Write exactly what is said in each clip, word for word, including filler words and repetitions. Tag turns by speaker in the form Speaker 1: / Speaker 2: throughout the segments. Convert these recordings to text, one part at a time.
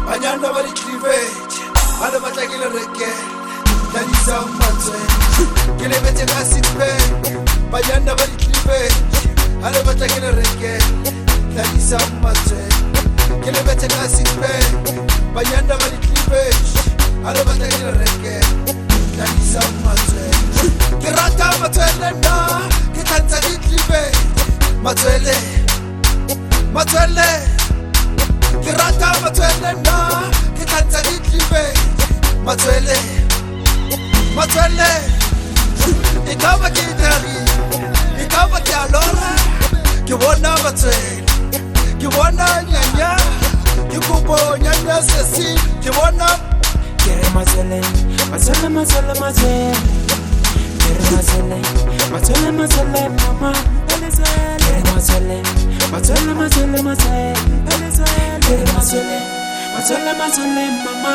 Speaker 1: Banyana bari cleavage, ale batla ke le reke, la di sa matse. Ke le betse ka six pack, banyana bari cleavage, ale batla ke le reke, la di sa matse. Ke le betse ka six pack, banyana bari cleavage, ale batla ke le reke, la di sa matse. Ke rata matswele na, ke tantsa di cleavage, matswele, matswele. Ke rata matswele na, ke tantsa di cleavage, matswele, matswele. E ka ba ke tari, e ka ba ke alora, ke bona matswele, ke bona nyanya, ke kopo nyanya sesi, ke bona.
Speaker 2: Kere matswele, matswele, matswele, matswele. Kere matswele, matswele, matswele, mama. Kere matswele, matswele, matswele, matswele. Kere matswele, matswele, matswele, mama.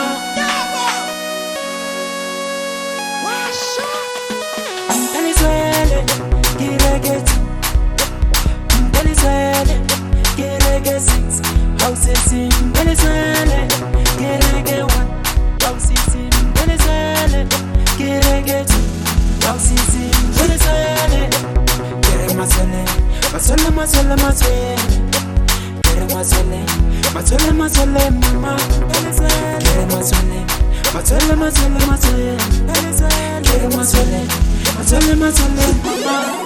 Speaker 2: Mbelizwele, kiregeti. Mbelizwele, kiregesi. Hausesi, mbelizwele, kirege one. Hausesi, mbelizwele, kiregeti. Hausesi, mbelizwele. Kere matswele, matswele, matswele, matswele. Kere matswele, matswele, matswele, mama. Kere matswele, matswele, matswele, matswele. Kere matswele, matswele, matswele, mama.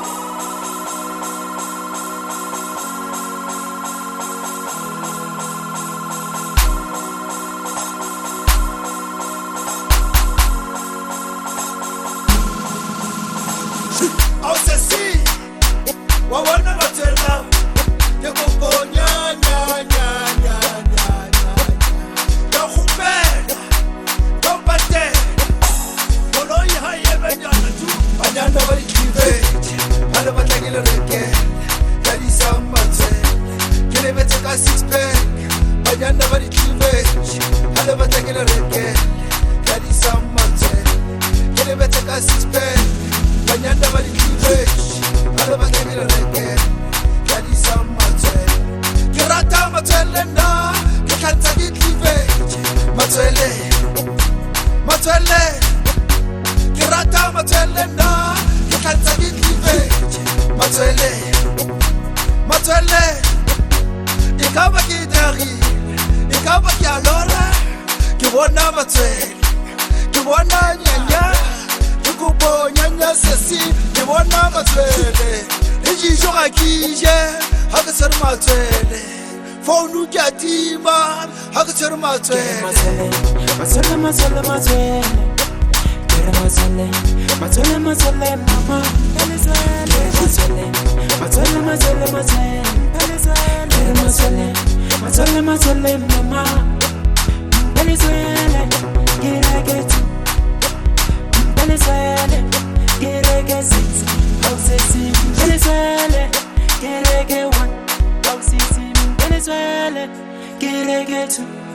Speaker 1: Hausesi, wawona matswela, ke kopo nyanya, nyanya, nyanya. Ka khupela, ka patela, koloi ha e benyana tu. Banyana bari cleavage, ale batla ke le reke, la di sa matswele. Ke le betse ka six pack, banyana bari cleavage, ale batla ke le reke, la di sa matswele. Ke le betse ka six pack, banyana bari cleavage, ale batla ke le reke, la di sa matswele. Ke rata matswele na, ke tantsa di cleavage, matswele, matswele. Ke rata matswele na, ke tantsa di cleavage, matswele, matswele. E ka ba ke tari, e ka ba ke alora, ke bona matswele, ke bona nyanya, ke kopo nyanya sesi, ke bona matswele. Le dijo ga ke je, ha ke tshwere matswele. Founu ke a tima, ha ke tshwere matswele.
Speaker 2: Matswele, matswele, matswele. Kere matswele, matswele, matswele, mama. Kere matswele, matswele, matswele, matswele. Kere matswele, matswele, matswele, mama. Mbelizwele, kiregeti. Mbelizwele, kiregesi. Hausesi, mbelizwele, kirege one. Hausesi, mbelizwele, kiregetu.